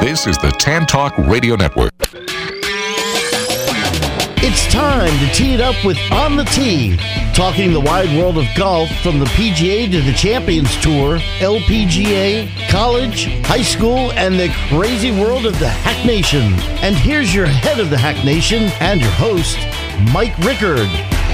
This is the Tan Talk Radio Network. It's time to tee it up with On the Tee, talking the wide world of golf from the PGA to the Champions Tour, LPGA, college, high school, and the crazy world of the Hack Nation. And here's your head of the Hack Nation and your host, Mike Rickard.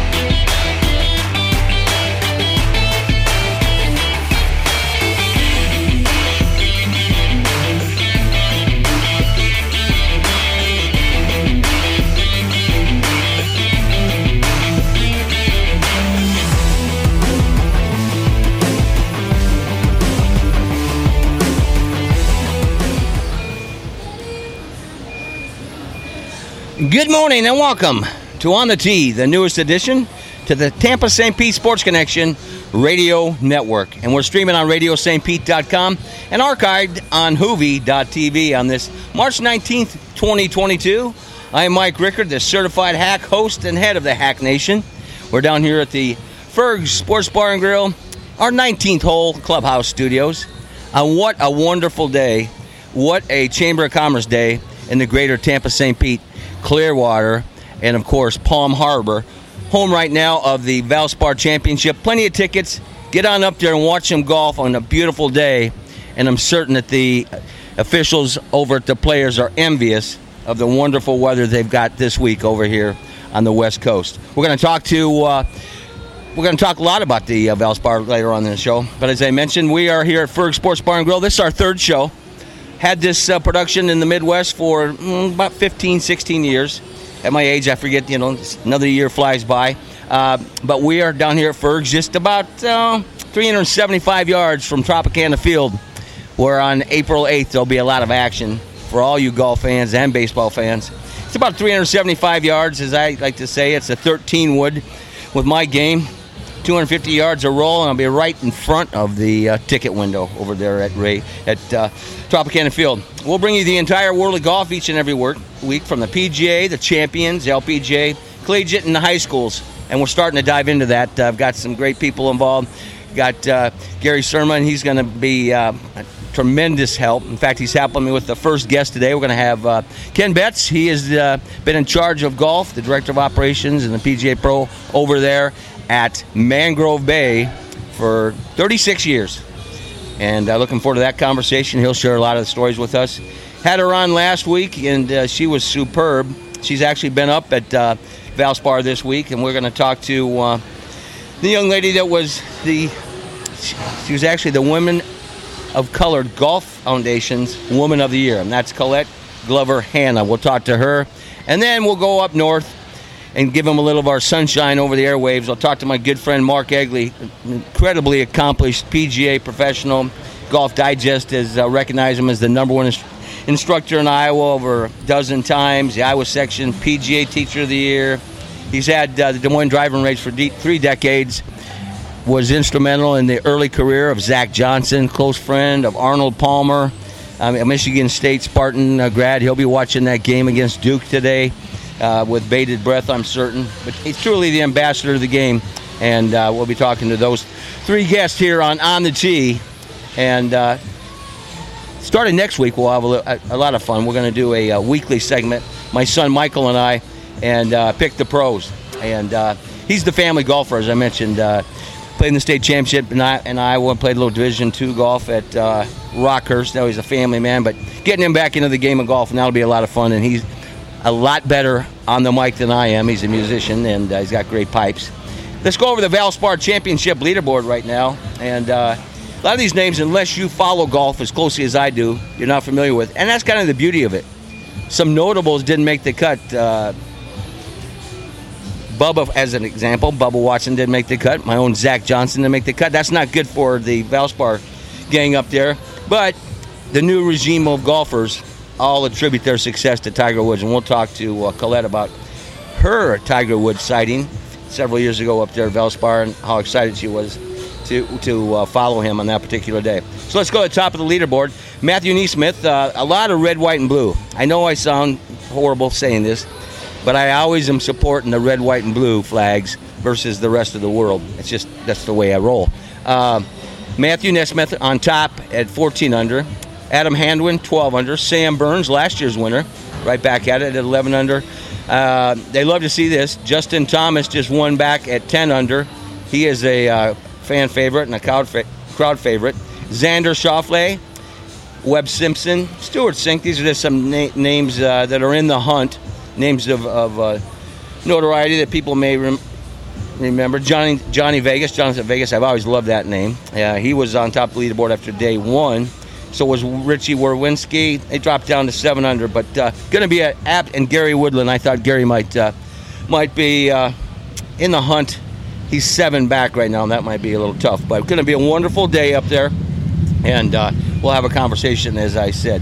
Good morning and welcome to On the Tee, the newest addition to the Tampa St. Pete Sports Connection Radio Network. And we're streaming on RadioSt.Pete.com and archived on Hoovie.tv on this March 19th, 2022. I am Mike Rickard, the certified hack host and head of the Hack Nation. We're down here at the Ferg's Sports Bar and Grill, our 19th hole clubhouse studios. What a wonderful day. What a Chamber of Commerce day in the greater Tampa St. Pete, Clearwater, and of course Palm Harbor, home right now of the Valspar Championship. Plenty of tickets. Get on up there and watch them golf on a beautiful day, and I'm certain that the officials over at the Players are envious of the wonderful weather they've got this week over here on the West Coast. We're going to talk a lot about the Valspar later on in the show, but as I mentioned, we are here at Ferg Sports Bar and Grill. This is our third show. Had this production in the Midwest for about 15, 16 years. At my age, I forget, another year flies by. But we are down here at Ferg's, just about 375 yards from Tropicana Field, where on April 8th there'll be a lot of action for all you golf fans and baseball fans. It's about 375 yards, as I like to say. It's a 13 wood with my game. 250 yards a roll, and I'll be right in front of the ticket window over there at Tropicana Field. We'll bring you the entire world of golf each and every week, from the PGA, the Champions, LPGA, collegiate, and the high schools. And we're starting to dive into that. I've got some great people involved. Got Gary Sermon. He's going to be a tremendous help. In fact, he's helping me with the first guest today. We're going to have Ken Betts. He has been in charge of golf, the director of operations and the PGA Pro over there at Mangrove Bay for 36 years. And looking forward to that conversation. He'll share a lot of the stories with us. Had her on last week, and she was superb. She's actually been up at Valspar this week, and we're going to talk to the young lady that was she was actually the Women of Color Golf Foundation's Woman of the Year, and that's Colette Glover Hanna. We'll talk to her, and then we'll go up north and give him a little of our sunshine over the airwaves. I'll talk to my good friend Mark Egley, incredibly accomplished PGA professional. Golf Digest has recognized him as the number one instructor in Iowa over a dozen times. The Iowa section PGA Teacher of the Year. He's had the Des Moines driving range for 3 decades. Was instrumental in the early career of Zach Johnson, close friend of Arnold Palmer, a Michigan State Spartan grad. He'll be watching that game against Duke today. With bated breath, I'm certain. But he's truly the ambassador of the game. And we'll be talking to those 3 guests here on the Tee. And starting next week, we'll have a lot of fun. We're going to do a weekly segment, my son Michael and I, and pick the pros. And he's the family golfer, as I mentioned. Played in the state championship in Iowa, played a little Division II golf at Rockhurst. Now he's a family man. But getting him back into the game of golf, and that'll be a lot of fun. And he's a lot better on the mic than I am. He's a musician, and he's got great pipes. Let's go over the Valspar Championship leaderboard right now. And a lot of these names, unless you follow golf as closely as I do, you're not familiar with. And that's kind of the beauty of it. Some notables didn't make the cut. Bubba, as an example, Bubba Watson didn't make the cut. My own Zach Johnson didn't make the cut. That's not good for the Valspar gang up there. But the new regime of golfers all attribute their success to Tiger Woods, and we'll talk to Colette about her Tiger Woods sighting several years ago up there at Valspar and how excited she was to follow him on that particular day. So let's go to the top of the leaderboard. Matthew Neesmith, a lot of red, white, and blue. I know I sound horrible saying this, but I always am supporting the red, white, and blue flags versus the rest of the world. It's just, that's the way I roll. Matthew Neesmith on top at 14 under. Adam Handwin, 12 under. Sam Burns, last year's winner, right back at it at 11 under. They love to see this. Justin Thomas just won back at 10 under. He is a fan favorite and a crowd favorite. Xander Schauffele, Webb Simpson, Stuart Sink. These are just some names that are in the hunt. Names of notoriety that people may remember. Johnny Vegas, Jonathan Vegas. I've always loved that name. He was on top of the leaderboard after day one. So was Richie Werwinski. They dropped down to 7 under, but going to be an apt. And Gary Woodland. I thought Gary might be in the hunt. He's 7 back right now, and that might be a little tough. But going to be a wonderful day up there, and we'll have a conversation, as I said.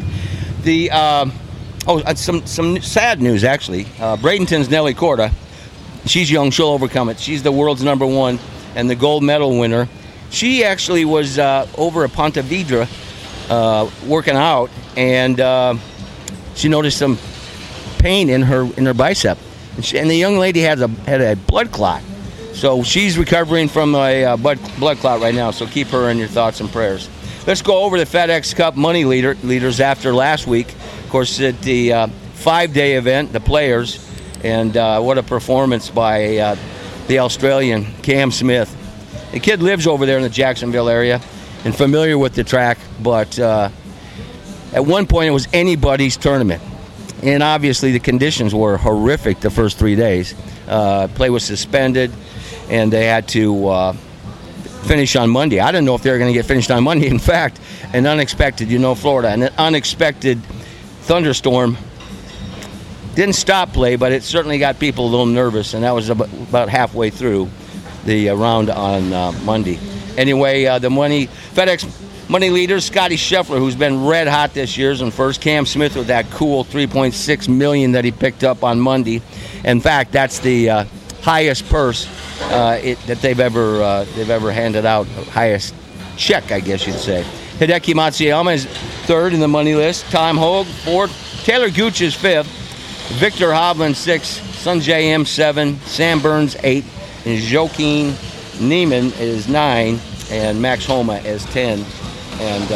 Some sad news, actually. Bradenton's Nelly Corda. She's young. She'll overcome it. She's the world's #1 and the gold medal winner. She actually was over at Ponte Vedra working out, and she noticed some pain in her bicep. And the young lady had a blood clot. So she's recovering from a blood clot right now, so keep her in your thoughts and prayers. Let's go over the FedEx Cup money leaders after last week. Of course, at the 5-day event, the Players, and what a performance by the Australian, Cam Smith. The kid lives over there in the Jacksonville area and familiar with the track, but at one point it was anybody's tournament. And obviously the conditions were horrific the first 3 days. Play was suspended, and they had to finish on Monday. I didn't know if they were going to get finished on Monday. In fact, an unexpected, Florida, an unexpected thunderstorm didn't stop play, but it certainly got people a little nervous, and that was about halfway through the round on Monday. Anyway, the FedEx money leaders, Scotty Scheffler, who's been red hot this year, is in first. Cam Smith with that cool $3.6 million that he picked up on Monday. In fact, that's the highest purse that they've ever handed out, highest check, I guess you'd say. Hideki Matsuyama is third in the money list. Tom Hogue, fourth. Taylor Gooch is fifth. Victor Hovland, sixth. Sungjae Im, 7. Sam Burns, 8. And Joaquin Niemann is 9. And Max Homa is 10. And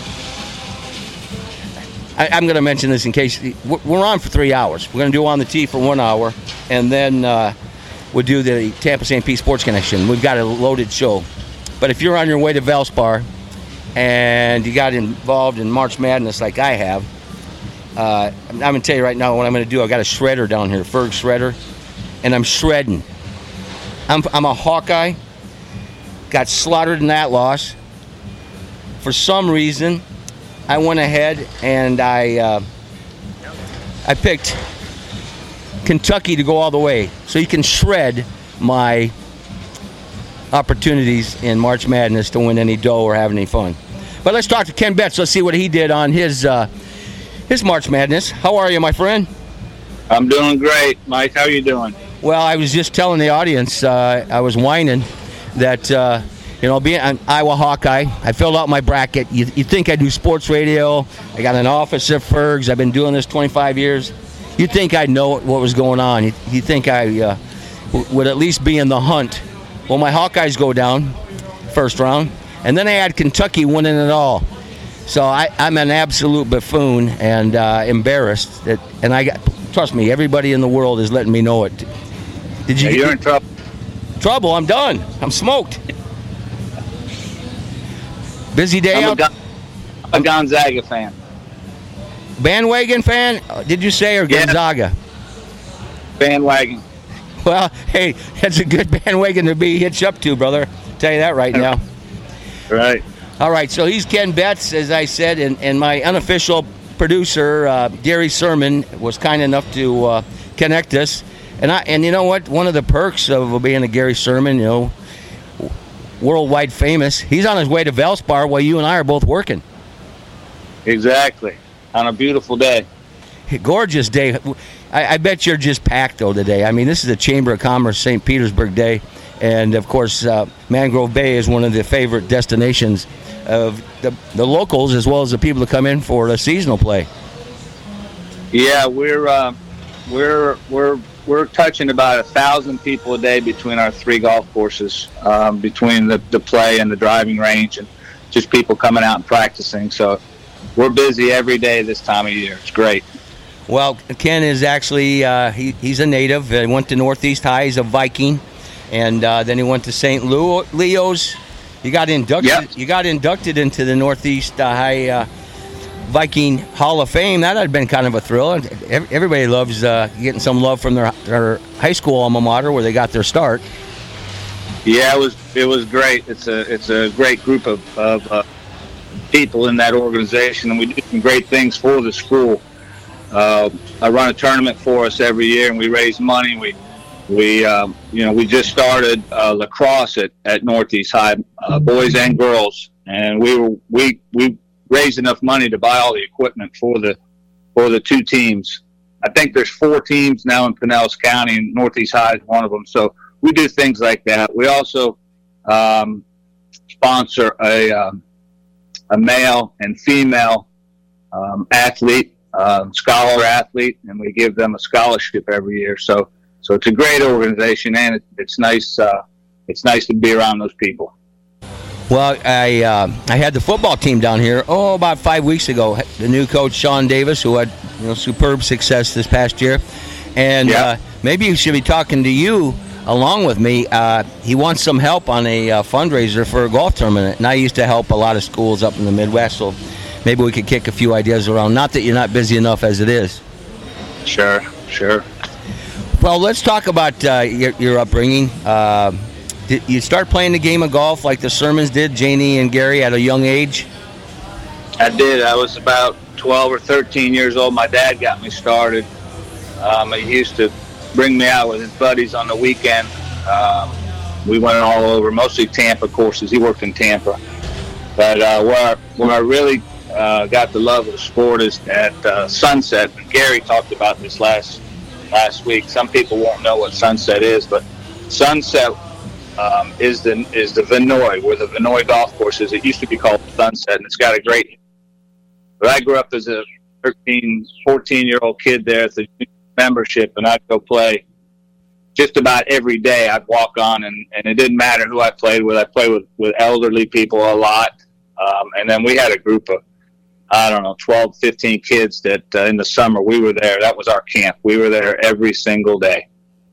I'm going to mention this in case. We're on for 3 hours. We're going to do On the Tee for 1 hour. And then we'll do the Tampa St. Pete Sports Connection. We've got a loaded show. But if you're on your way to Valspar and you got involved in March Madness like I have, I'm going to tell you right now what I'm going to do. I've got a shredder down here, Ferg shredder, and I'm shredding. I'm a Hawkeye. Got slaughtered in that loss. For some reason, I went ahead and I picked Kentucky to go all the way, so you can shred my opportunities in March Madness to win any dough or have any fun. But let's talk to Ken Betts. Let's see what he did on his March Madness. How are you, my friend? I'm doing great, Mike. How are you doing? Well, I was just telling the audience, I was whining that, being an Iowa Hawkeye, I filled out my bracket. You think I do sports radio. I got an office at Ferg's. I've been doing this 25 years. You'd think I'd know what was going on. You think I would at least be in the hunt. Well, my Hawkeyes go down first round, and then I had Kentucky winning it all. So I'm an absolute buffoon and embarrassed. Trust me, everybody in the world is letting me know it. Did you? You're in trouble. Trouble? I'm done. I'm smoked. Busy day out. I'm a Gonzaga fan. Bandwagon fan? Did you say, or Gonzaga? Bandwagon. Well, hey, that's a good bandwagon to be hitched up to, brother. I'll tell you that right now. Right. All right, so he's Ken Betts, as I said, and my unofficial producer, Gary Sermon, was kind enough to connect us. And you know what? One of the perks of being a Gary Sermon, worldwide famous, he's on his way to Valspar while you and I are both working. Exactly. On a beautiful day. Gorgeous day. I bet you're just packed, though, today. I mean, this is the Chamber of Commerce St. Petersburg Day. And, of course, Mangrove Bay is one of the favorite destinations of the locals as well as the people that come in for the seasonal play. Yeah, we're touching about 1,000 people a day between our 3 golf courses, between the play and the driving range, and just people coming out and practicing. So we're busy every day this time of year. It's great. Well, Ken is actually he's a native. He went to Northeast High. He's a Viking, and then he went to St. Leo's. You got inducted. Yep. You got inducted into the Northeast High Viking Hall of Fame. That had been kind of a thrill. Everybody loves getting some love from their high school alma mater where they got their start. Yeah, it was great. It's a great group of people in that organization, and we do some great things for the school. I run a tournament for us every year, and we raise money. We just started lacrosse at Northeast High, boys and girls, and we raised enough money to buy all the equipment for the two teams. I think there's 4 teams now in Pinellas County, and Northeast High is one of them. So we do things like that. We also sponsor a male and female athlete, scholar athlete, and we give them a scholarship every year. So it's a great organization, and it's nice. It's nice to be around those people. Well, I had the football team down here about 5 weeks ago. The new coach Sean Davis, who had superb success this past year, and maybe he should be talking to you along with me. He wants some help on a fundraiser for a golf tournament, and I used to help a lot of schools up in the Midwest, so maybe we could kick a few ideas around. Not that you're not busy enough as it is. Sure. Well, let's talk about your upbringing. Did you start playing the game of golf like the Sermons did, Janie and Gary, at a young age? I did. I was about 12 or 13 years old. My dad got me started. He used to bring me out with his buddies on the weekend. We went all over, mostly Tampa courses. He worked in Tampa. But where I really got the love of the sport is at Sunset. Gary talked about this last week. Some people won't know what Sunset is, but Sunset is the Vinoy, where the Vinoy golf course is. It used to be called Sunset, and it's got a great. But I grew up as a 13, 14-year-old kid there at the membership, and I'd go play just about every day. I'd walk on, and it didn't matter who I played with. I played with elderly people a lot, and then we had a group of 12, 15 kids that in the summer we were there. That was our camp. We were there every single day.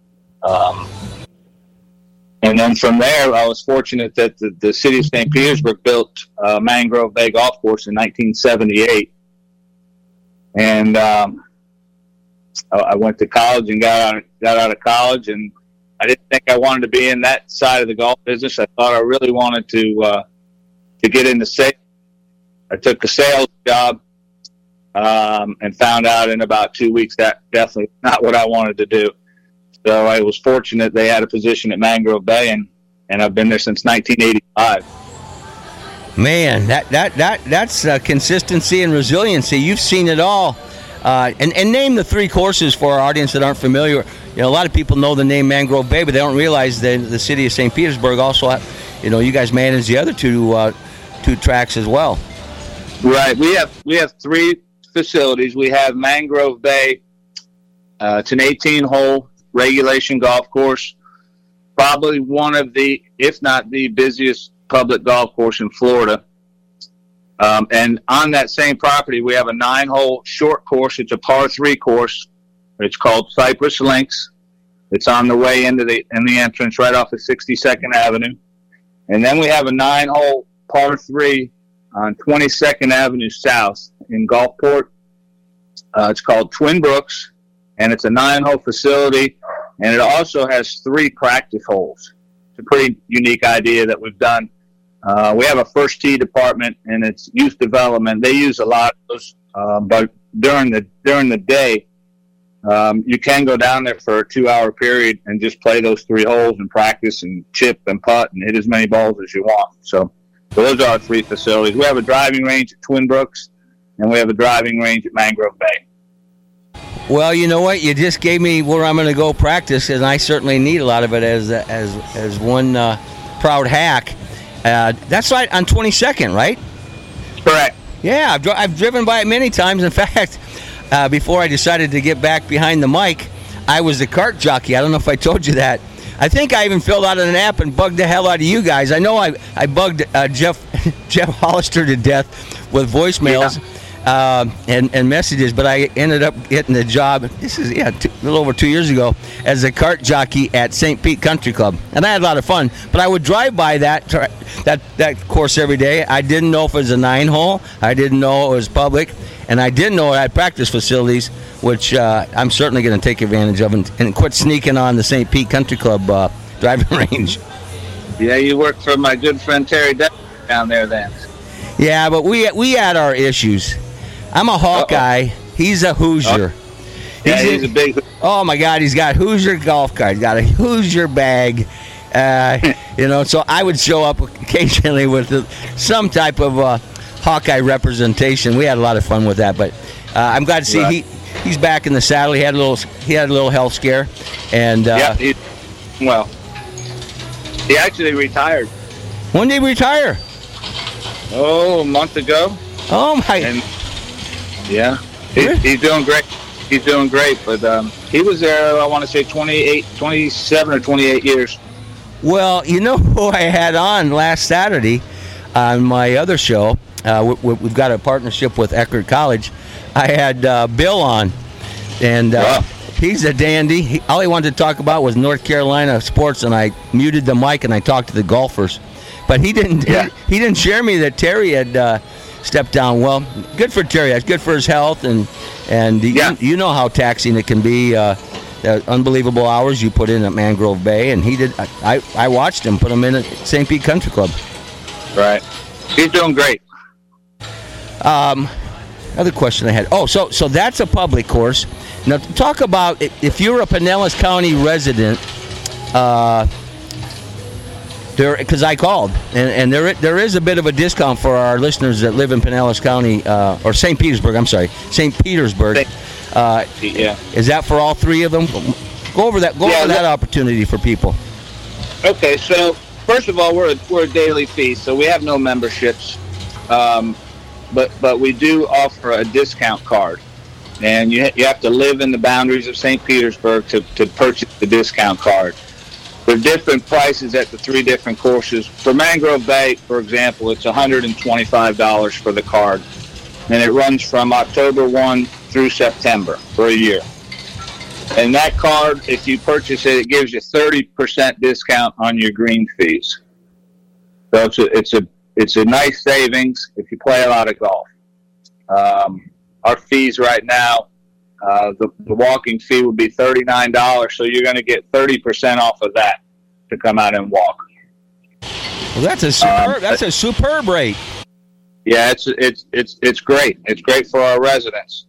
And then from there, I was fortunate that the city of St. Petersburg built Mangrove Bay Golf Course in 1978. And I went to college and got out of college, and I didn't think I wanted to be in that side of the golf business. I thought I really wanted to get into sales. I took a sales job and found out in about 2 weeks that definitely not what I wanted to do. So I was fortunate they had a position at Mangrove Bay, and I've been there since 1985. Man, that's consistency and resiliency. You've seen it all. And name the 3 courses for our audience that aren't familiar. A lot of people know the name Mangrove Bay, but they don't realize that the city of St. Petersburg also, you guys manage the other two tracks as well. Right. We have 3 facilities. We have Mangrove Bay. It's an 18-hole regulation golf course, probably one of the, if not the busiest public golf course in Florida. And on that same property, we have a 9-hole short course. It's a par 3 course. It's called Cypress Links. It's on the way in the entrance right off of 62nd Avenue. And then we have a 9-hole par 3 on 22nd Avenue South in Gulfport. It's called Twin Brooks, and it's a 9-hole facility, and it also has 3 practice holes. It's a pretty unique idea that we've done. We have a first tee department, and it's youth development. They use a lot of those, but during the day, you can go down there for a 2-hour period and just play those 3 holes and practice and chip and putt and hit as many balls as you want. So those are our 3 facilities. We have a driving range at Twin Brooks, and we have a driving range at Mangrove Bay. Well, you know what? You just gave me where I'm going to go practice, and I certainly need a lot of it as one proud hack. That's right on 22nd, right? Correct. Yeah, I've driven by it many times. In fact, before I decided to get back behind the mic, I was the cart jockey. I don't know if I told you that. I think I even filled out an app and bugged the hell out of you guys. I know I bugged Jeff Hollister to death with voicemails and messages, but I ended up getting the job. This is a little over 2 years ago as a cart jockey at St. Pete Country Club, and I had a lot of fun. But I would drive by that course every day. I didn't know if it was a 9-hole. I didn't know it was public, and I didn't know it had practice facilities, which I'm certainly going to take advantage of and quit sneaking on the St. Pete Country Club driving range. Yeah, you work for my good friend Terry down there then. Yeah, but we had our issues. I'm a Hawkeye. He's a Hoosier. Yeah, he's a big. Oh my God, he's got Hoosier golf cart. He's got a Hoosier bag. So I would show up occasionally with some type of Hawkeye representation. We had a lot of fun with that, but I'm glad to see he's back in the saddle. He had a little health scare, and he actually retired. When did he retire? Oh, a month ago. Oh my! And he's doing great. He's doing great, but he was there. I want to say 27 or 28 years. Well, you know who I had on last Saturday on my other show? We've got a partnership with Eckerd College. I had Bill on, and he's a dandy. All he wanted to talk about was North Carolina sports, and I muted the mic and I talked to the golfers. But he didn't. Yeah. He didn't share me that Terry had stepped down. Well, good for Terry. That's good for his health, and you know how taxing it can be. The unbelievable hours you put in at Mangrove Bay, and he did. I watched him put him in at St. Pete Country Club. Right, he's doing great. Other question I had. Oh, so that's a public course. Now talk about if you're a Pinellas County resident. Because I called, and there is a bit of a discount for our listeners that live in Pinellas County or St. Petersburg. I'm sorry, St. Petersburg. Is that for all three of them? Go over that. Go over that opportunity for people. Okay, so first of all, we're a daily fee, so we have no memberships, but we do offer a discount card, and you have to live in the boundaries of St. Petersburg to purchase the discount card. There are different prices at the three different courses. For Mangrove Bay, for example, it's $125 for the card, and it runs from October 1 through September for a year. And that card, if you purchase it, it gives you 30% discount on your green fees. So it's a nice savings if you play a lot of golf. Our fees right now, the walking fee would be $39, so you're going to get 30% off of that to come out and walk. Well, that's a superb rate. Yeah, it's great. It's great for our residents.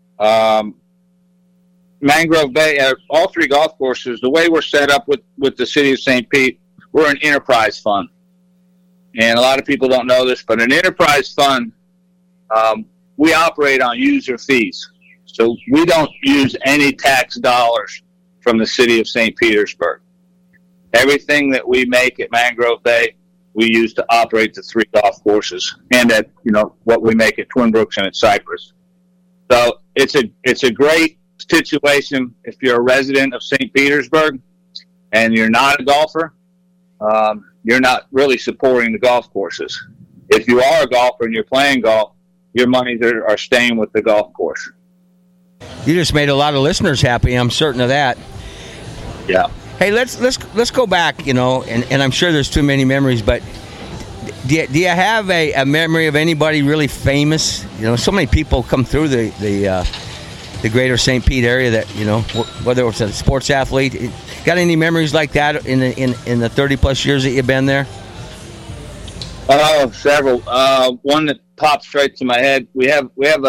Mangrove Bay, all three golf courses, the way we're set up with the city of St. Pete, we're an enterprise fund. And a lot of people don't know this, but an enterprise fund, we operate on user fees. So we don't use any tax dollars from the city of St. Petersburg. Everything that we make at Mangrove Bay, we use to operate the three golf courses, and at what we make at Twin Brooks and at Cypress. So it's a great situation if you're a resident of St. Petersburg and you're not a golfer. You're not really supporting the golf courses. If you are a golfer and you're playing golf, your monies are staying with the golf course. You just made a lot of listeners happy. I'm certain of that. Yeah. Hey, let's go back. And I'm sure there's too many memories, but do you have a memory of anybody really famous? So many people come through the greater St. Pete area that whether it's a sports athlete. Got any memories like that in the 30 plus years that you've been there? Oh, several. One that pops straight to my head. We have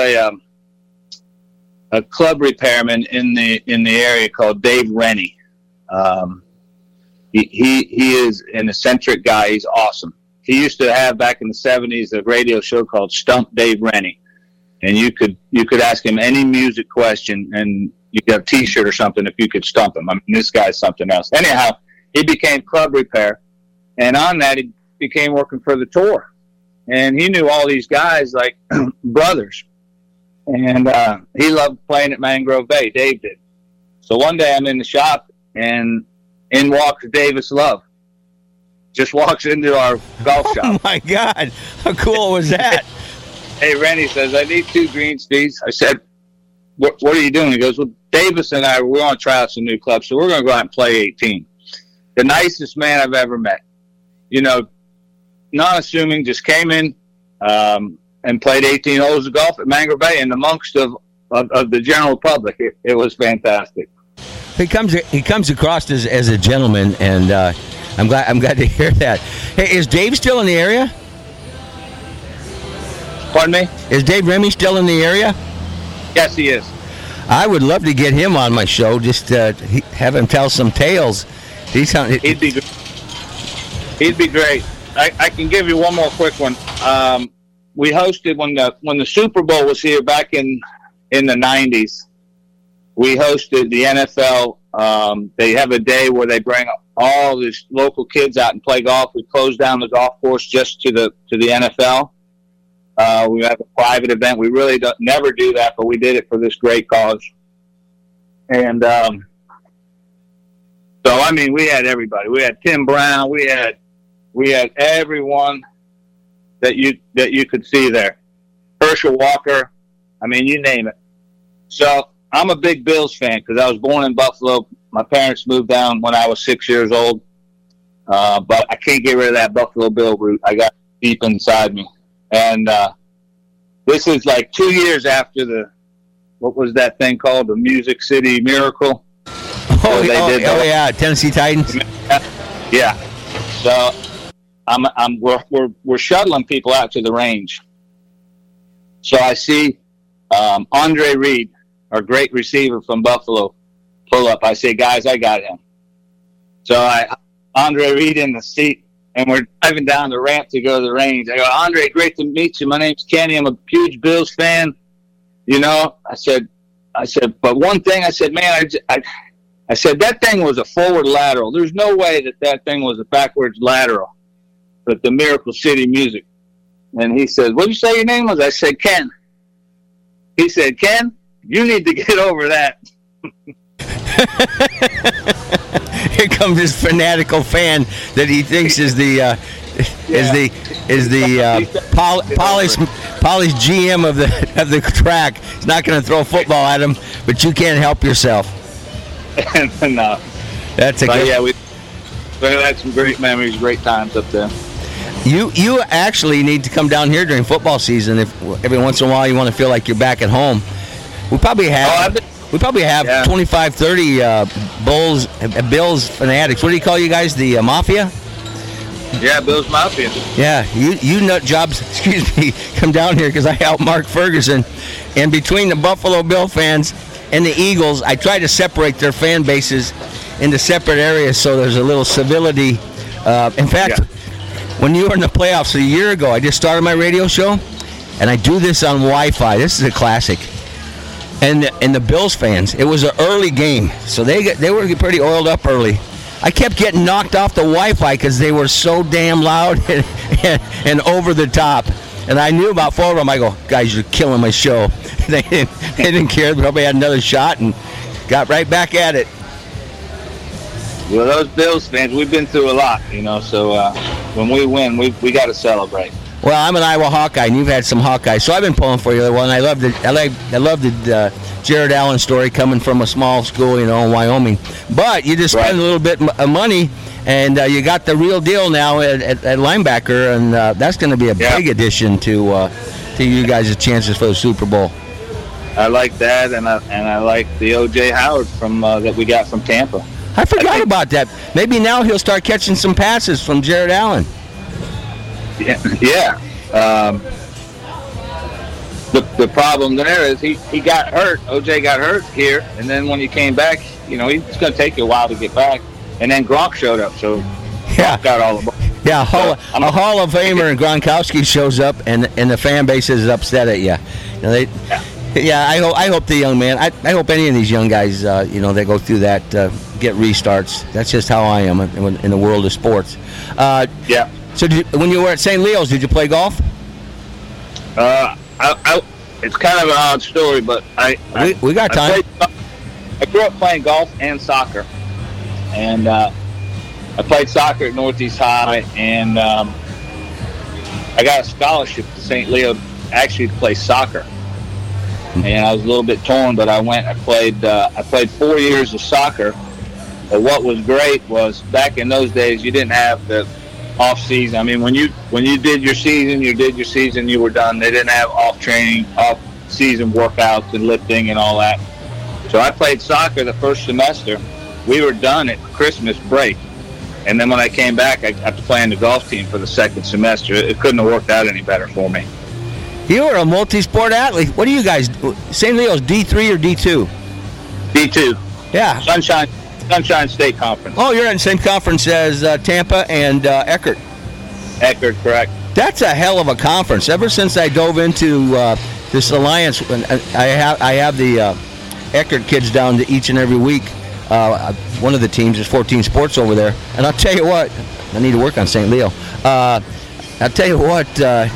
a club repairman in the area called Dave Rennie. He is an eccentric guy. He's awesome. He used to have back in the 70s a radio show called Stump Dave Rennie, and you could ask him any music question and you get a T-shirt or something if you could stump him. I mean, this guy's something else. Anyhow, he became club repair, and on that he became working for the tour, and he knew all these guys like brothers. And he loved playing at Mangrove Bay. Dave did. So one day I'm in the shop, and in walks Davis Love. Just walks into our golf shop. Oh, my God. How cool was that? Hey, Randy says, I need 2 green speeds. I said, what are you doing? He goes, well, Davis and I, we're going to try out some new clubs, so we're going to go out and play 18. The nicest man I've ever met. You know, not assuming, just came in and played 18 holes of golf at Mangrove Bay in amongst of the general public. It was fantastic. He comes across as a gentleman, and I'm glad to hear that. Hey, is Dave still in the area? Pardon me? Is Dave Remy still in the area? Yes, he is. I would love to get him on my show, just have him tell some tales. He'd be good. He'd be great. I can give you one more quick one. We hosted when the Super Bowl was here back in the 90s. We hosted the NFL. They have a day where they bring all these local kids out and play golf. We closed down the golf course just to the NFL. We have a private event. We really never do that, but we did it for this great cause. And so, I mean, we had everybody. We had Tim Brown. We had everyone that you could see there. Herschel Walker. I mean, you name it. So I'm a big Bills fan because I was born in Buffalo. My parents moved down when I was 6 years old. But I can't get rid of that Buffalo Bill root. I got deep inside me. And this is like 2 years after what was that thing called? The Music City Miracle. Yeah, Tennessee Titans. Yeah. So we're shuttling people out to the range. So I see Andre Reed, our great receiver from Buffalo, pull up. I say, guys, I got him. So Andre Reed in the seat, and we're driving down the ramp to go to the range. I go, Andre, great to meet you. My name's Kenny. I'm a huge Bills fan. You know, I said, but one thing, I said, man, I said, that thing was a forward lateral. There's no way that thing was a backwards lateral, but the Miracle City Music. And he said, what did you say your name was? I said, Ken. He said, Ken, you need to get over that. Here comes this fanatical fan that he thinks is the polished GM of the track. He's not going to throw a football at him, but you can't help yourself. No, that's a good. Yeah, we had some great memories, great times up there. You actually need to come down here during football season. If every once in a while you want to feel like you're back at home, we probably have. We probably have 25, 30 Bills fanatics. What do you call you guys? The Mafia? Yeah, Bills Mafia. Yeah, you nut jobs, excuse me, come down here because I help Mark Ferguson. And between the Buffalo Bill fans and the Eagles, I try to separate their fan bases into separate areas so there's a little civility. In fact, when you were in the playoffs a year ago, I just started my radio show, and I do this on Wi-Fi. This is a classic. And the Bills fans, it was an early game, so they were pretty oiled up early. I kept getting knocked off the Wi-Fi because they were so damn loud and over the top. And I knew about 4 of them. I go, guys, you're killing my show. They didn't care. They probably had another shot and got right back at it. Well, those Bills fans, we've been through a lot, you know. So when we win, we got to celebrate. Well, I'm an Iowa Hawkeye, and you've had some Hawkeyes, so I've been pulling for you. Well, and I love the Jared Allen story coming from a small school, you know, in Wyoming. But you just spend a little bit of money, and you got the real deal now at linebacker, and that's going to be a big addition to you guys' chances for the Super Bowl. I like that, and I like the O.J. Howard from that we got from Tampa. I forgot about that. Maybe now he'll start catching some passes from Jared Allen. Yeah. The problem there is he got hurt. OJ got hurt here, and then when he came back, you know, it's going to take you a while to get back. And then Gronk showed up, so Gronk got all the ball. Yeah, a Hall of Famer and Gronkowski shows up, and the fan base is upset at you. I hope the young man. I hope any of these young guys, they go through that, get restarts. That's just how I am in the world of sports. So when you were at St. Leo's, did you play golf? It's kind of an odd story, but we got time. I grew up playing golf and soccer. and I played soccer at Northeast High, and I got a scholarship to St. Leo actually to play soccer. And I was a little bit torn, but I went. I played 4 years of soccer. But what was great was back in those days, you didn't have the off season. I mean, when you did your season, you were done. They didn't have off season workouts and lifting and all that. So I played soccer the first semester. We were done at Christmas break. And then when I came back, I got to play on the golf team for the second semester. It couldn't have worked out any better for me. You are a multi-sport athlete. What are you guys? St. Leo's D3 or D2? D2. Yeah. Sunshine State Conference. Oh, you're in the same conference as Tampa and Eckerd. Eckerd, correct. That's a hell of a conference. Ever since I dove into this alliance, I have the Eckerd kids down to each and every week. One of the teams is 14 Sports over there. And I'll tell you what, I need to work on St. Leo. I'll tell you what,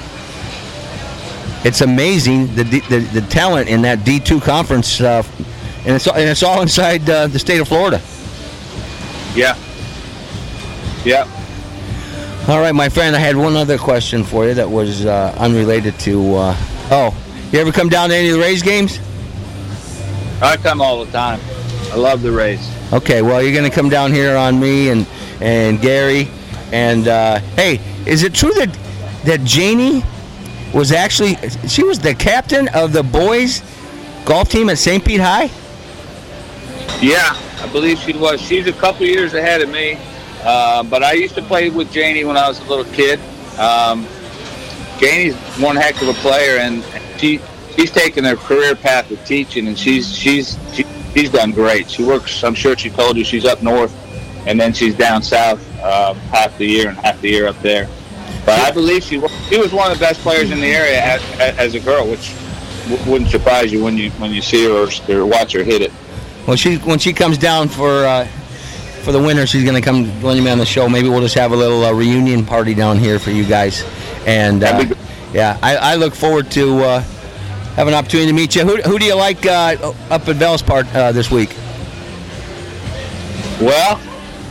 it's amazing the talent in that D2 conference, and it's all inside the state of Florida. Yeah. Yeah. All right, my friend, I had one other question for you that was unrelated to. You ever come down to any of the Rays games? I come all the time. I love the Rays. Okay, well, you're going to come down here on me and Gary. And, hey, is it true that Janie was actually, she was the captain of the boys golf team at St. Pete High? Yeah, I believe she was. She's a couple years ahead of me. But I used to play with Janie when I was a little kid. Janie's one heck of a player, and she's taken her career path of teaching, and she's done great. She works, I'm sure she told you, she's up north, and then she's down south half the year and half the year up there. But I believe she was one of the best players in the area as a girl, which wouldn't surprise you when you see her or watch her hit it. Well, when she comes down for the winter, she's going to come join me on the show. Maybe we'll just have a little reunion party down here for you guys. And yeah, I look forward to have an opportunity to meet you. Who do you like up at Valspar this week? Well,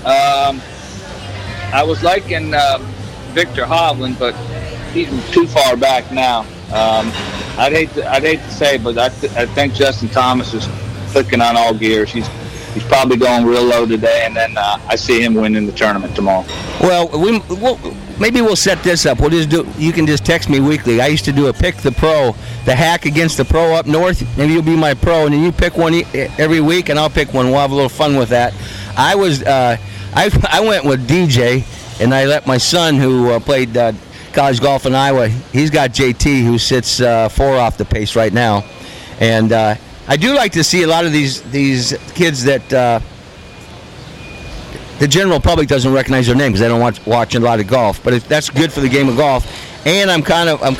I was liking Victor Hovland, but he's too far back now. I'd hate to say, but I think Justin Thomas is clicking on all gears. He's probably going real low today, and then I see him winning the tournament tomorrow. Well, maybe we'll set this up. We'll just do. You can just text me weekly. I used to do a pick the pro, the hack against the pro up north. Maybe you'll be my pro, and then you pick one every week, and I'll pick one. We'll have a little fun with that. I went with DJ, and I let my son, who played college golf in Iowa. He's got JT, who sits 4 off the pace right now, and I do like to see a lot of these kids that the general public doesn't recognize their name because they don't watch a lot of golf. But that's good for the game of golf. And I'm kind of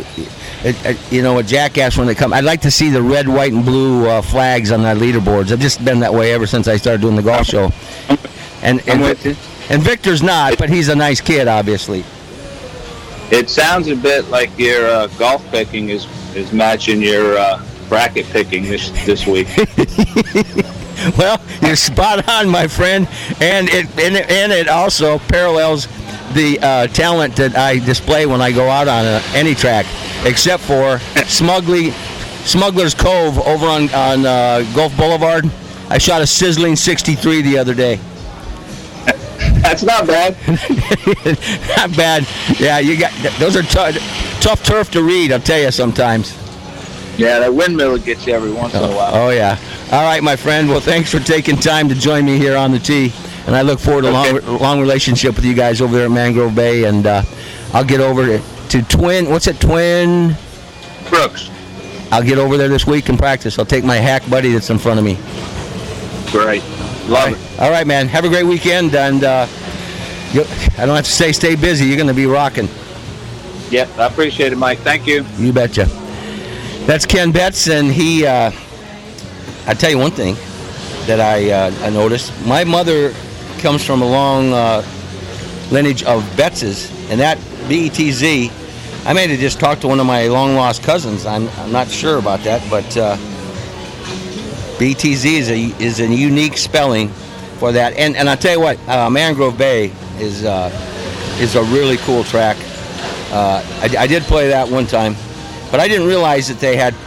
a jackass when they come. I'd like to see the red, white, and blue flags on the leaderboards. I've just been that way ever since I started doing the golf show. And Victor's not, but he's a nice kid, obviously. It sounds a bit like your golf picking is matching your bracket picking this week. Well, you're spot on, my friend, and it also parallels the talent that I display when I go out on any track, except for Smuggler's Cove over on Gulf Boulevard. I shot a sizzling 63 the other day. That's not bad. Not bad. Yeah, those are tough turf to read, I'll tell you sometimes. Yeah, that windmill gets you every once in a while. Oh, yeah. All right, my friend. Well, thanks for taking time to join me here on the tee. And I look forward to a long relationship with you guys over there at Mangrove Bay. And I'll get over to Twin Brooks. I'll get over there this week and practice. I'll take my hack buddy that's in front of me. Great. Love it. All right, man. Have a great weekend. And I don't have to say stay busy. You're going to be rocking. Yeah, I appreciate it, Mike. Thank you. You betcha. That's Ken Betts, and he, I tell you one thing that I noticed. My mother comes from a long lineage of Bettses, and that B-E-T-Z, I may have just talked to one of my long-lost cousins. I'm not sure about that, but B-E-T-Z is a unique spelling for that. And I'll tell you what, Mangrove Bay is a really cool track. I did play that one time, but I didn't realize that they had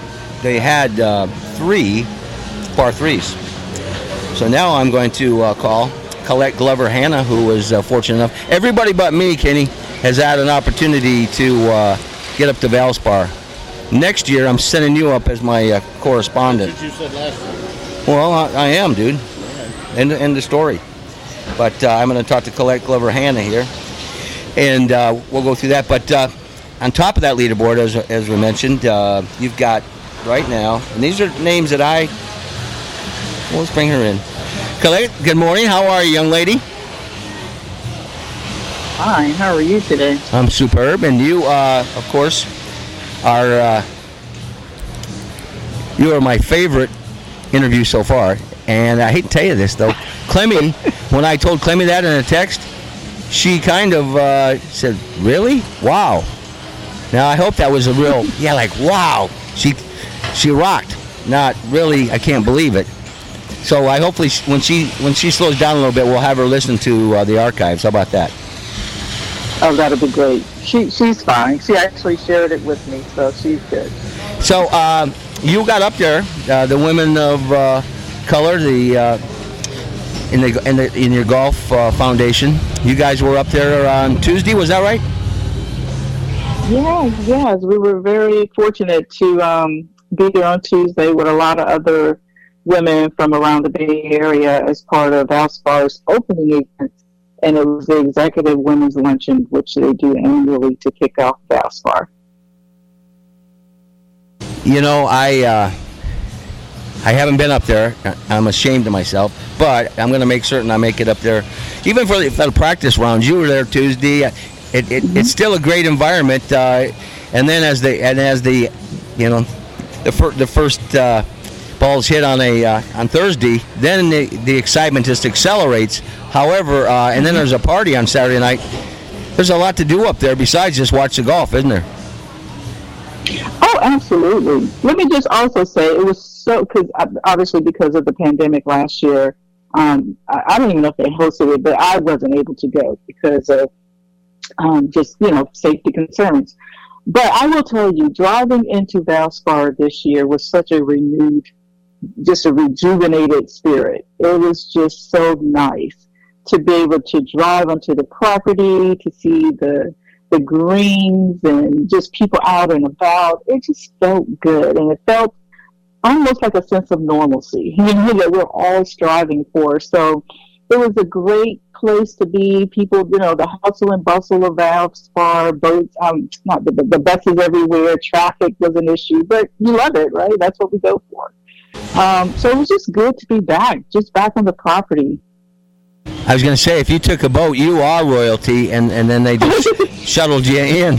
3 par 3s. So now I'm going to call Colette Glover Hanna, who was fortunate enough. Everybody but me, Kenny, has had an opportunity to get up to Valspar. Next year, I'm sending you up as my correspondent. That's what you said last time. Well, I am, dude. End the story. But I'm going to talk to Colette Glover Hanna here, and we'll go through that. But on top of that leaderboard, as we mentioned, you've got right now, and these are names that well, let's bring her in. Colette, good morning. How are you, young lady? Hi, how are you today? I'm superb, and you, of course, are you are my favorite interview so far. And I hate to tell you this, though, Clemmy, when I told Clemmy that in a text, she kind of said, "Really? Wow." Now I hope that was a real, wow. She rocked. Not really. I can't believe it. So I hopefully when she slows down a little bit, we'll have her listen to the archives. How about that? Oh, that'll be great. She's fine. She actually shared it with me, so she's good. So you got up there, the women of color, in your golf foundation. You guys were up there on Tuesday. Was that right? Yes. We were very fortunate to be there on Tuesday with a lot of other women from around the Bay Area as part of Valspar's opening event. And it was the Executive Women's Luncheon, which they do annually to kick off Valspar. You know, I haven't been up there. I'm ashamed of myself, but I'm going to make certain I make it up there. Even for the practice rounds, you were there Tuesday. It's still a great environment. And then as the first balls hit on Thursday, then the excitement just accelerates. However, and then there's a party on Saturday night. There's a lot to do up there besides just watch the golf, isn't there? Oh, absolutely. Let me just also say it was obviously because of the pandemic last year. I don't even know if they hosted it, but I wasn't able to go because of just safety concerns. But I will tell you, driving into Valspar this year was such a rejuvenated spirit. It was just so nice to be able to drive onto the property, to see the greens and just people out and about. It just felt good, and it felt almost like a sense of normalcy, that we're all striving for. So it was a great place to be. People, the hustle and bustle of Valspar, boats, the buses everywhere, traffic was an issue, but you love it, right? That's what we go for. So it was just good to be back on the property. I was going to say, if you took a boat, you are royalty, and then they just shuttled you in.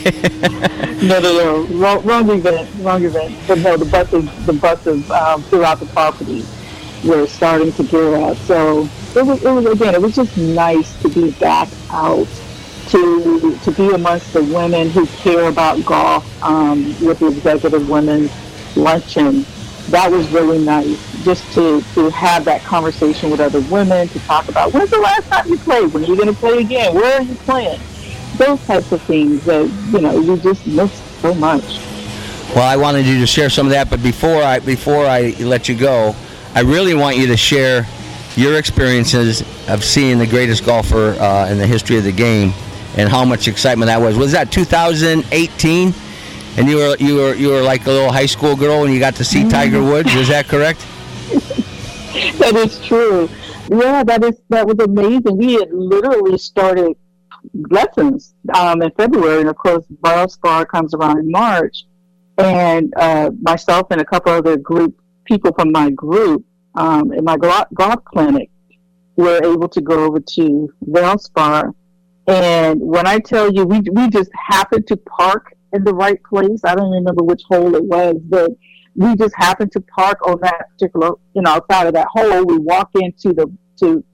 No, wrong event. But no, the buses throughout the property were starting to gear up. So it was just nice to be back out, to be amongst the women who care about golf with the Executive Women's Luncheon. That was really nice, just to have that conversation with other women, to talk about, when's the last time you played? When are you going to play again? Where are you playing? Those types of things that, you just miss so much. Well, I wanted you to share some of that, but before I let you go, I really want you to share your experiences of seeing the greatest golfer in the history of the game and how much excitement that was. Was that 2018? And you were like a little high school girl when you got to see Tiger Woods. Is that correct? That is true. Yeah, that was amazing. We had literally started lessons in February, and of course, Valspar comes around in March. And myself and a couple other people from my group in my golf clinic were able to go over to Valspar. And when I tell you, we just happened to park in the right place. I don't remember which hole it was, but we just happened to park on that particular, outside of that hole. We walk into the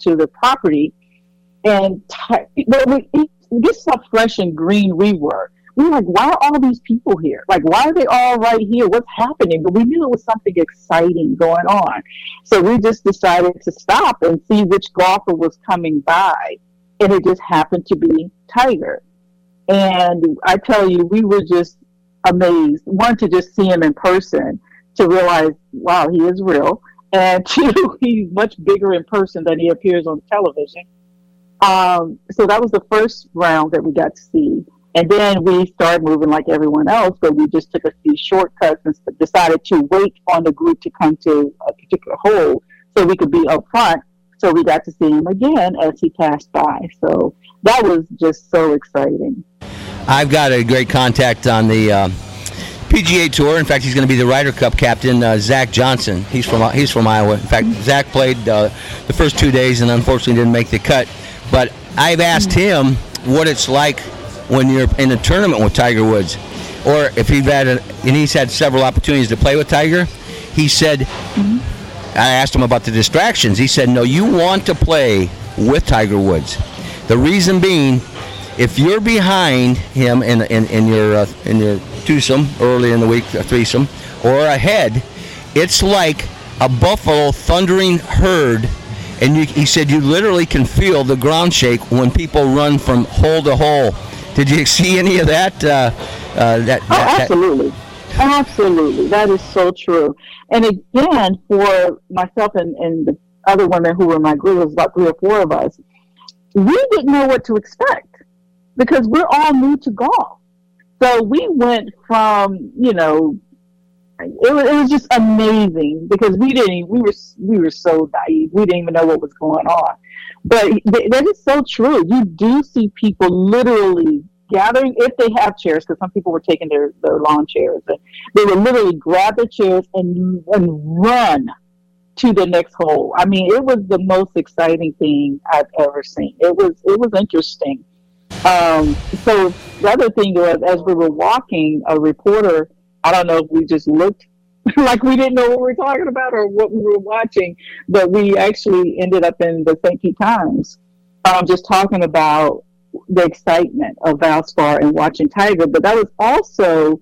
property, and just how fresh and green we were. we were like, why are all these people here? Like, why are they all right here? What's happening? But we knew it was something exciting going on. So we just decided to stop and see which golfer was coming by. And it just happened to be Tiger. And I tell you, we were just amazed. One, to just see him in person, to realize, wow, he is real. And two, he's much bigger in person than he appears on television. So that was the first round that we got to see. And then we started moving like everyone else, but we just took a few shortcuts and decided to wait on the group to come to a particular hole so we could be up front. So we got to see him again as he passed by. So that was just so exciting. I've got a great contact on the PGA Tour. In fact, he's going to be the Ryder Cup captain, Zach Johnson. He's from Iowa. In fact, Zach played the first 2 days and unfortunately didn't make the cut. But I've asked him what it's like when you're in a tournament with Tiger Woods, or if he's had several opportunities to play with Tiger. He said, I asked him about the distractions. He said, no, you want to play with Tiger Woods. The reason being, if you're behind him in your twosome early in the week, a threesome, or ahead, it's like a buffalo thundering herd. And he said you literally can feel the ground shake when people run from hole to hole. Did you see any of that? Absolutely. Absolutely. That is so true. And again, for myself and the other women who were in my group, it was about 3 or 4 of us, we didn't know what to expect because we're all new to golf. So we went from, it was just amazing because we were so naive. We didn't even know what was going on. But that is so true. You do see people literally gathering, if they have chairs, because some people were taking their lawn chairs. And they would literally grab their chairs and run to the next hole. I mean, it was the most exciting thing I've ever seen. It was interesting. So the other thing was, as we were walking, a reporter, I don't know if we just looked like we didn't know what we were talking about or what we were watching, but we actually ended up in the St. Pete Times just talking about the excitement of Valspar and watching Tiger. But that was also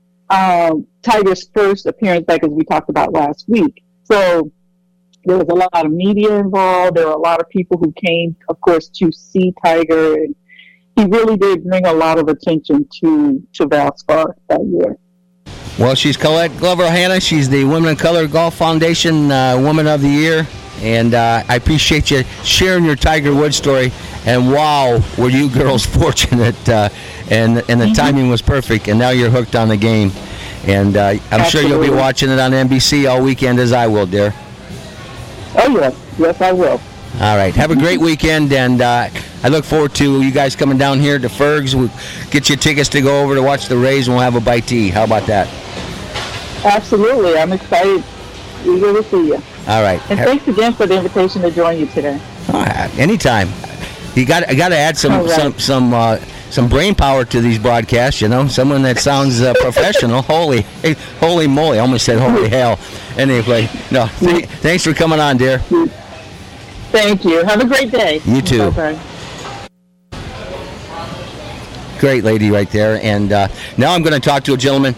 Tiger's first appearance back, as we talked about last week. So there was a lot of media involved. There were a lot of people who came, of course, to see Tiger. And he really did bring a lot of attention to Valspar that year. Well, she's Colette Glover-Hanna. She's the Women of Color Golf Foundation Woman of the Year. And I appreciate you sharing your Tiger Woods story. And wow, were you girls fortunate. And the timing was perfect. And now you're hooked on the game. And I'm Absolutely. Sure you'll be watching it on NBC all weekend, as I will, dear. Oh, yes. Yes, I will. All right. Have a great weekend, and I look forward to you guys coming down here to Ferg's. We'll get you tickets to go over to watch the Rays, and we'll have a bite to eat. How about that? Absolutely. I'm excited. Eager to see you. All right. And thanks again for the invitation to join you today. Anytime. I got to add some brain power to these broadcasts, someone that sounds professional. Holy moly. I almost said holy hell. Anyway, no, thanks for coming on, dear. Thank you. Have a great day. You too. Bye-bye. Great lady right there. And now I'm going to talk to a gentleman.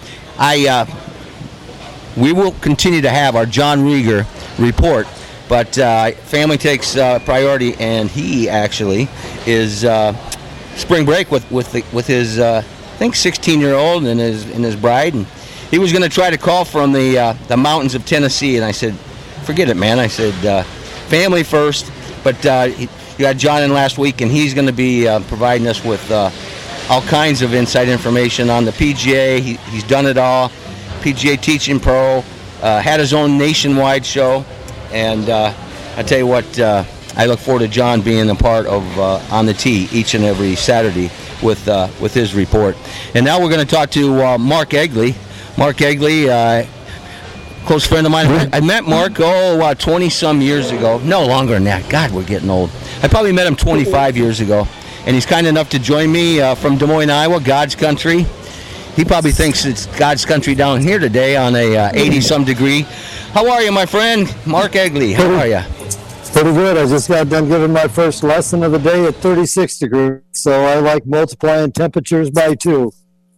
We will continue to have our John Rieger report, but family takes priority, and he actually is spring break with his I think 16-year-old and his bride, and he was going to try to call from the mountains of Tennessee, and I said, forget it, man. I said, family first. But you got John in last week, and he's going to be providing us with all kinds of inside information on the PGA. He's done it all. PGA Teaching Pro, had his own nationwide show, and I tell you what, I look forward to John being a part of On the Tee each and every Saturday with his report. And now we're going to talk to Mark Egley. Mark Egley, close friend of mine. I met Mark 20-some years ago. No longer than that. God, we're getting old. I probably met him 25 years ago, and he's kind enough to join me from Des Moines, Iowa, God's country. He probably thinks it's God's country down here today on a 80-some degree. How are you, my friend? Mark Egley, how are you? Pretty good. I just got done giving my first lesson of the day at 36 degrees, so I like multiplying temperatures by 2.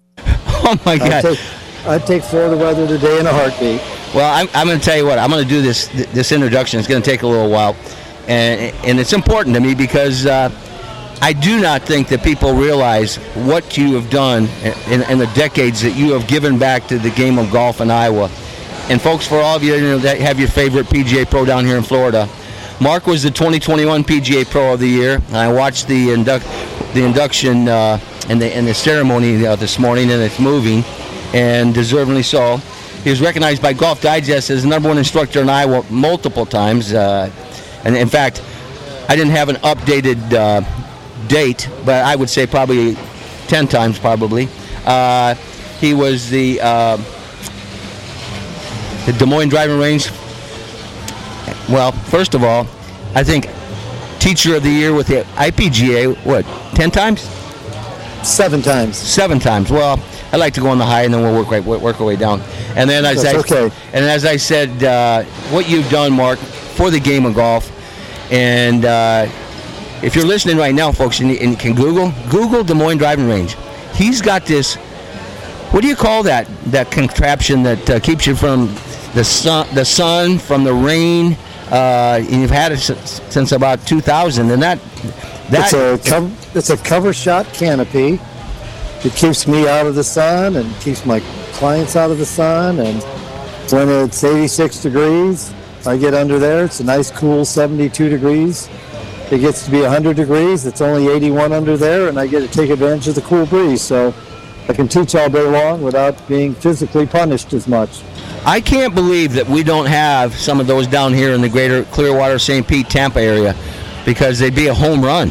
Oh, my God. I'd take Florida weather today in a heartbeat. Well, I'm going to tell you what. I'm going to do this introduction. It's going to take a little while. And it's important to me because I do not think that people realize what you have done in the decades that you have given back to the game of golf in Iowa. And, folks, for all of you that have your favorite PGA Pro down here in Florida, Mark was the 2021 PGA Pro of the Year. I watched the induction and the ceremony this morning, and it's moving, and deservingly so. He was recognized by Golf Digest as the number one instructor in Iowa multiple times. And, in fact, I didn't have an updated date, but I would say probably 10 times probably. He was the Des Moines Driving Range. Well, first of all, I think Teacher of the Year with the IPGA, 10 times? 7 times. 7 times. Well, I like to go on the high, and then we'll work our way down. And then as I said, what you've done, Mark, for the game of golf, and if you're listening right now, folks, and you can Google Des Moines Driving Range. He's got this. What do you call that contraption that keeps you from the sun, from the rain? And you've had it since about 2000, and it's a cover shot canopy. It keeps me out of the sun and keeps my clients out of the sun. And when it's 86 degrees, I get under there. It's a nice cool 72 degrees. It gets to be 100 degrees. It's only 81 under there, and I get to take advantage of the cool breeze. So I can teach all day long without being physically punished as much. I can't believe that we don't have some of those down here in the greater Clearwater, St. Pete, Tampa area, because they'd be a home run.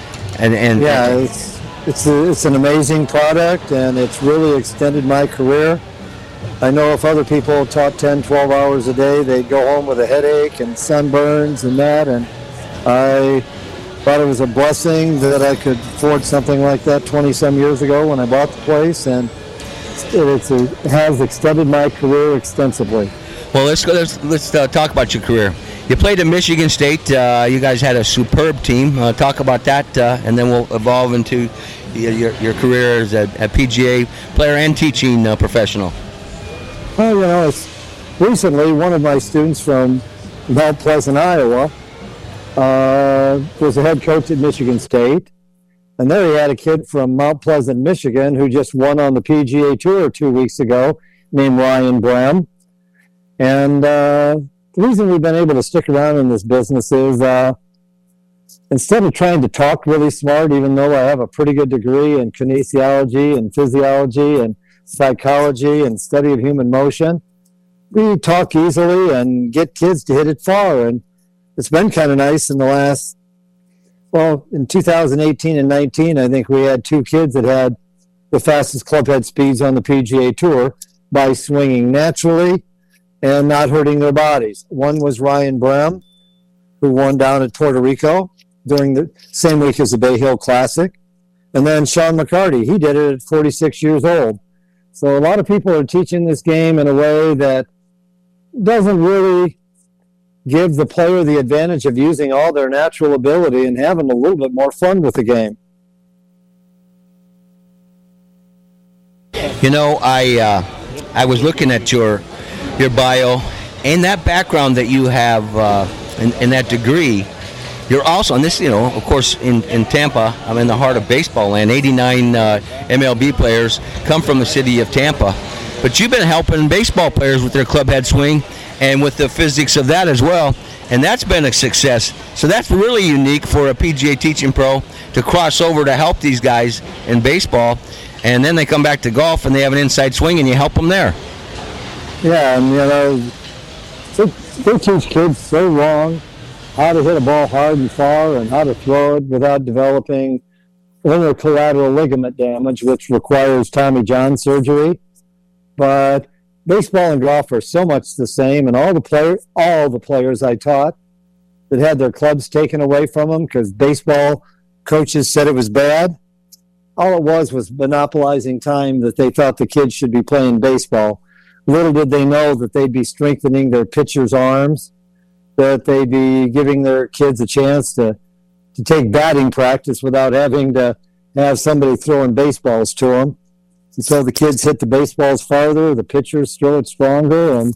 It's an amazing product, and it's really extended my career. I know if other people taught 10, 12 hours a day, they'd go home with a headache and sunburns and that, and I thought it was a blessing that I could afford something like that 20-some years ago when I bought the place, and it has extended my career extensively. Well, let's talk about your career. You played at Michigan State. You guys had a superb team. Talk about that, and then we'll evolve into your career as a PGA player and teaching professional. Well, recently one of my students from Mount Pleasant, Iowa, was a head coach at Michigan State. And there he had a kid from Mount Pleasant, Michigan, who just won on the PGA Tour 2 weeks ago, named Ryan Brehm. And the reason we've been able to stick around in this business is instead of trying to talk really smart, even though I have a pretty good degree in kinesiology and physiology and psychology and study of human motion, we talk easily and get kids to hit it far. And it's been kind of nice in the last, in 2018 and 19, I think we had 2 kids that had the fastest clubhead speeds on the PGA Tour by swinging naturally and not hurting their bodies. One was Ryan Brehm, who won down at Puerto Rico during the same week as the Bay Hill Classic. And then Sean McCarty, he did it at 46 years old. So a lot of people are teaching this game in a way that doesn't really give the player the advantage of using all their natural ability and having a little bit more fun with the game. I was looking at your bio and that background that you have in that degree. You're also, and this, of course, in Tampa, I'm in the heart of baseball land. 89 MLB players come from the city of Tampa. But you've been helping baseball players with their clubhead swing and with the physics of that as well. And that's been a success. So that's really unique for a PGA teaching pro to cross over to help these guys in baseball. And then they come back to golf and they have an inside swing and you help them there. Yeah, and they teach kids so long how to hit a ball hard and far and how to throw it without developing intercollateral ligament damage, which requires Tommy John surgery. But baseball and golf are so much the same, and all the players I taught that had their clubs taken away from them because baseball coaches said it was bad, all it was monopolizing time that they thought the kids should be playing baseball. Little did they know that they'd be strengthening their pitchers' arms, that they'd be giving their kids a chance to take batting practice without having to have somebody throwing baseballs to them. so the kids hit the baseballs farther, the pitchers throw it stronger, and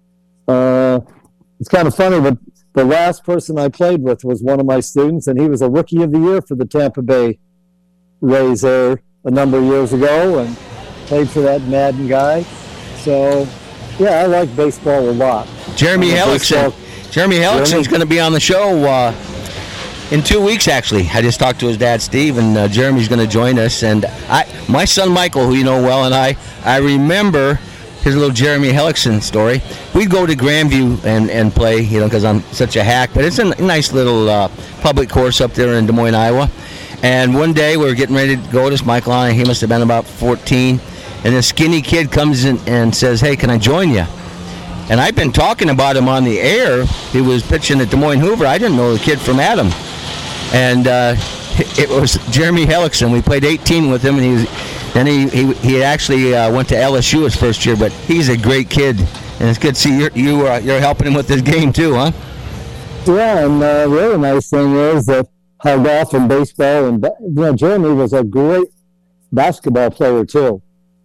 it's kind of funny, but the last person I played with was one of my students, and he was a Rookie of the Year for the Tampa Bay Rays there a number of years ago, and played for that Madden guy. So, yeah, I like baseball a lot. Jeremy Hellickson. Jeremy Hellickson's going to be on the show in 2 weeks, actually. I just talked to his dad, Steve, and Jeremy's going to join us. And my son, Michael, who you know well, and I remember his little Jeremy Hellickson story. We'd go to Grandview and play, because I'm such a hack. But it's a nice little public course up there in Des Moines, Iowa. And one day we were getting ready to go, this Michael and he must have been about 14. And this skinny kid comes in and says, "Hey, can I join you?" And I've been talking about him on the air. He was pitching at Des Moines Hoover. I didn't know the kid from Adam. And it was Jeremy Hellickson. We played 18 with him, and he actually went to LSU his first year. But he's a great kid, and it's good to see you're helping him with this game too, huh? Yeah, and the other nice thing is that how golf and baseball and Jeremy was a great basketball player too.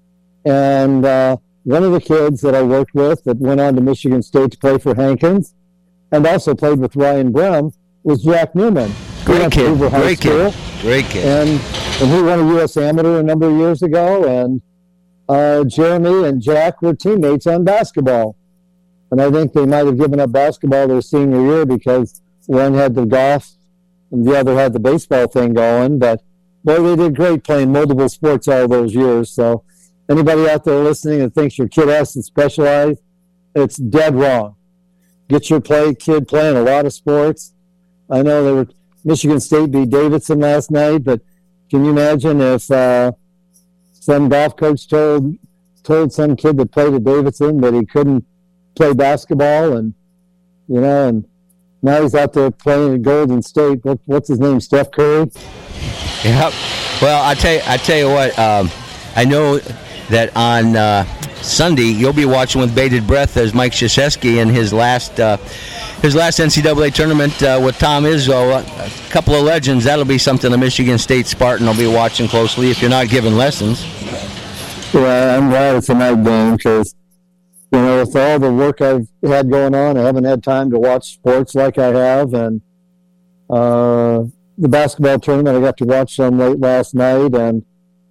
And one of the kids that I worked with that went on to Michigan State to play for Hankins, and also played with Ryan Brem, was Jack Newman. Great kid. Great kid. And he won a U.S. Amateur a number of years ago, and Jeremy and Jack were teammates on basketball. And I think they might have given up basketball their senior year because one had the golf and the other had the baseball thing going. But, boy, they did great playing multiple sports all those years. So anybody out there listening that thinks your kid has to specialize, it's dead wrong. Get your kid playing a lot of sports. I know they were Michigan State beat Davidson last night, but can you imagine if some golf coach told some kid that played at Davidson that he couldn't play basketball, and and now he's out there playing at Golden State. What's his name? Steph Curry. Yeah. Well, I tell you what. I know that on Sunday you'll be watching with bated breath as Mike Krzyzewski in his last NCAA tournament with Tom Izzo, a couple of legends. That'll be something the Michigan State Spartan will be watching closely if you're not giving lessons. Well, I'm glad it's a night game because, with all the work I've had going on, I haven't had time to watch sports like I have. And the basketball tournament, I got to watch some late last night, and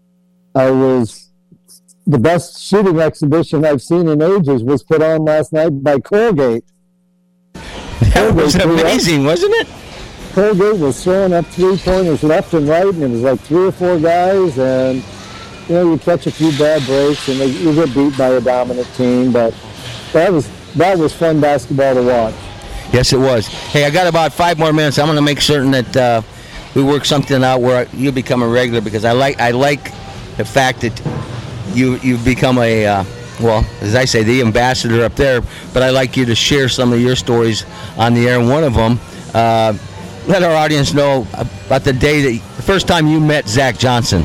the best shooting exhibition I've seen in ages was put on last night by Colgate. That was amazing, wasn't it? Colgate was throwing up three-pointers left and right, and it was like 3 or 4 guys, and you catch a few bad breaks, and you get beat by a dominant team. But that was fun basketball to watch. Yes, it was. Hey, I got about 5 more minutes. I'm going to make certain that we work something out where you become a regular, because I like the fact that you've become a well, as I say, the ambassador up there, but I'd like you to share some of your stories on the air. And one of them, let our audience know about the first time you met Zach Johnson.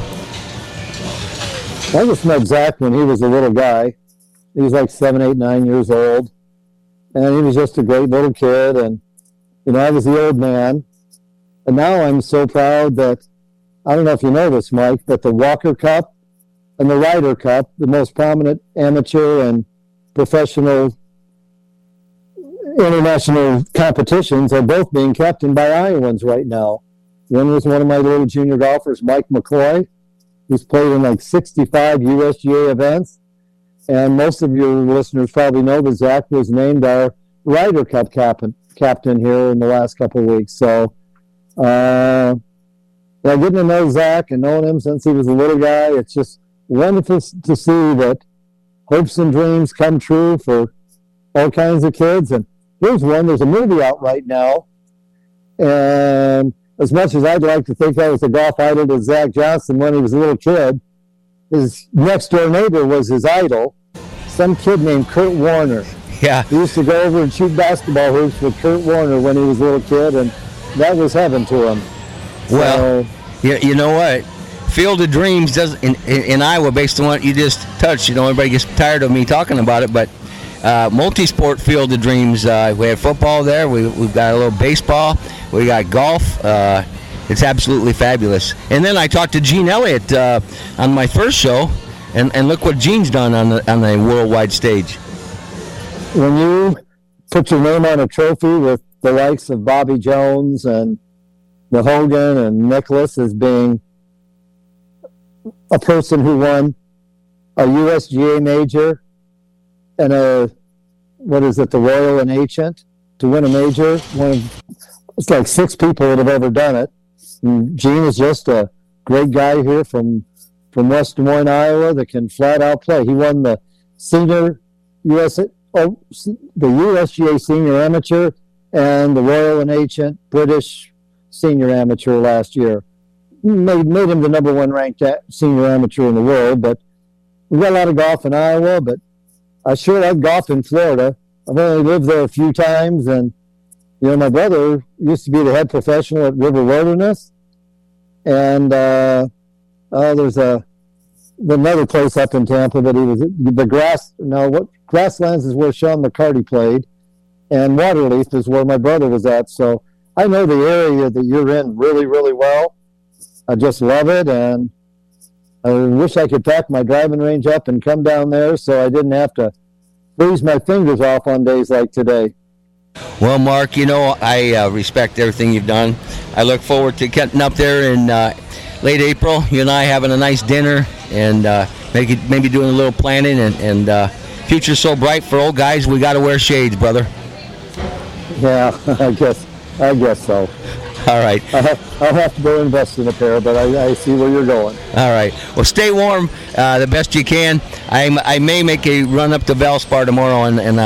I just met Zach when he was a little guy. He was like 7, 8, 9 years old. And he was just a great little kid. And, I was the old man. And now I'm so proud that, I don't know if you know this, Mike, but the Walker Cup and the Ryder Cup, the most prominent amateur and professional international competitions, are both being captained by Iowans right now. One was one of my little junior golfers, Mike McCoy, who's played in like 65 USGA events. And most of your listeners probably know that Zach was named our Ryder Cup captain here in the last couple of weeks. So, getting to know Zach and knowing him since he was a little guy, it's just wonderful to see that hopes and dreams come true for all kinds of kids. And here's one. There's a movie out right now. And as much as I'd like to think I was a golf idol to Zach Johnson when he was a little kid, his next-door neighbor was his idol, some kid named Kurt Warner. Yeah. He used to go over and shoot basketball hoops with Kurt Warner when he was a little kid, and that was heaven to him. Well, you know what? Field of Dreams does in Iowa, based on what you just touched. Everybody gets tired of me talking about it, but multi-sport Field of Dreams. We have football there. We've got a little baseball. We got golf. It's absolutely fabulous. And then I talked to Gene Elliott on my first show And look what Gene's done on the worldwide stage. When you put your name on a trophy with the likes of Bobby Jones and the Hogan and Nicholas as being a person who won a USGA major and the Royal and Ancient, to win a major, it's like 6 people that have ever done it. And Gene is just a great guy here from West Des Moines, Iowa, that can flat out play. He won the the USGA Senior Amateur and the Royal and Ancient British Senior Amateur last year. Made him the number 1 ranked senior amateur in the world. But we got a lot of golf in Iowa, but I sure like golf in Florida. I've only lived there a few times, and my brother used to be the head professional at River Wilderness, and there's another place up in Tampa that he was at. Grasslands is where Sean McCarty played, and Waterleaf is where my brother was at. So I know the area that you're in really, really well. I just love it, and I wish I could pack my driving range up and come down there so I didn't have to freeze my fingers off on days like today. Well, Mark, I respect everything you've done. I look forward to getting up there in late April. You and I having a nice dinner and maybe doing a little planning. And future's so bright for old guys, we got to wear shades, brother. Yeah, I guess so. All right. I'll have to go invest in a pair, but I see where you're going. All right. Well, stay warm the best you can. I may make a run up to Valspar tomorrow, and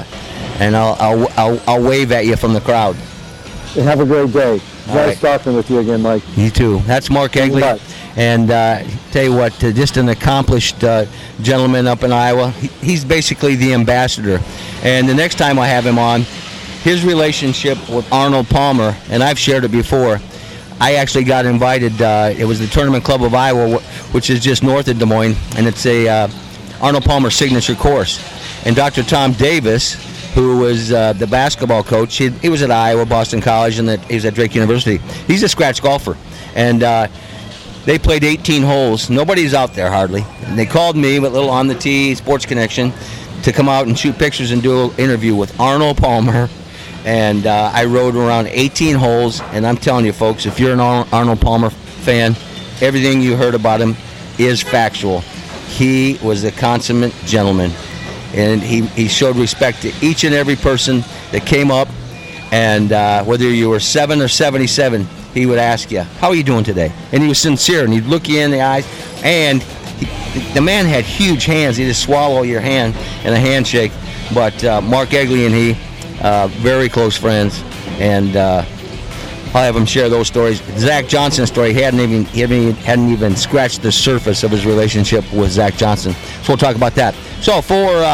I'll wave at you from the crowd. Have a great day. Nice talking with you again, Mike. You too. That's Mark Egley. And tell you what, just an accomplished gentleman up in Iowa. He's basically the ambassador. And the next time I have him on, his relationship with Arnold Palmer, and I've shared it before, I actually got invited. It was the Tournament Club of Iowa, which is just north of Des Moines, and it's a Arnold Palmer signature course. And Dr. Tom Davis, who was the basketball coach, he was at Iowa, Boston College, and he was at Drake University. He's a scratch golfer. And they played 18 holes. Nobody's out there hardly. And they called me with a little On the Tee Sports Connection to come out and shoot pictures and do an interview with Arnold Palmer. And I rode around 18 holes, and I'm telling you, folks, if you're an Arnold Palmer fan, everything you heard about him is factual. He was a consummate gentleman, and he showed respect to each and every person that came up, and whether you were 7 or 77, he would ask you, how are you doing today? And he was sincere, and he'd look you in the eyes, and the man had huge hands. He'd just swallow your hand in a handshake. But Mark Egley and he, very close friends, and I'll have him share those stories. Zach Johnson's story, he hadn't even scratched the surface of his relationship with Zach Johnson. So we'll talk about that. So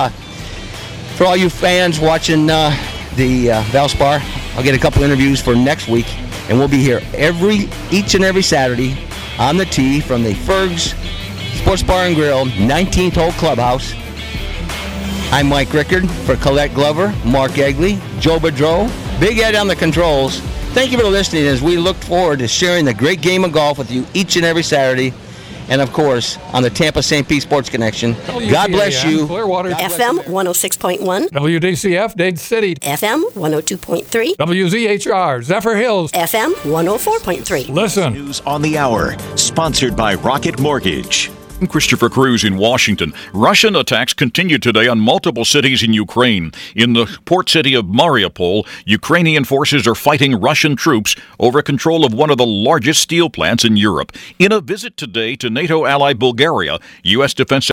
for all you fans watching the Valspar, I'll get a couple interviews for next week, and we'll be here each and every Saturday on the tee from the Fergs Sports Bar and Grill, 19th Hole Clubhouse. I'm Mike Rickard for Colette Glover, Mark Egley, Joe Bedreau, Big Ed on the controls. Thank you for listening as we look forward to sharing the great game of golf with you each and every Saturday. And, of course, on the Tampa St. Pete Sports Connection. God bless you. Clearwater. FM 106.1. WDCF, Dade City. FM 102.3. WZHR, Zephyr Hills. FM 104.3. Listen. News on the Hour, sponsored by Rocket Mortgage. I'm Christopher Cruz in Washington. Russian attacks continue today on multiple cities in Ukraine. In the port city of Mariupol, Ukrainian forces are fighting Russian troops over control of one of the largest steel plants in Europe. In a visit today to NATO ally Bulgaria, U.S. Defense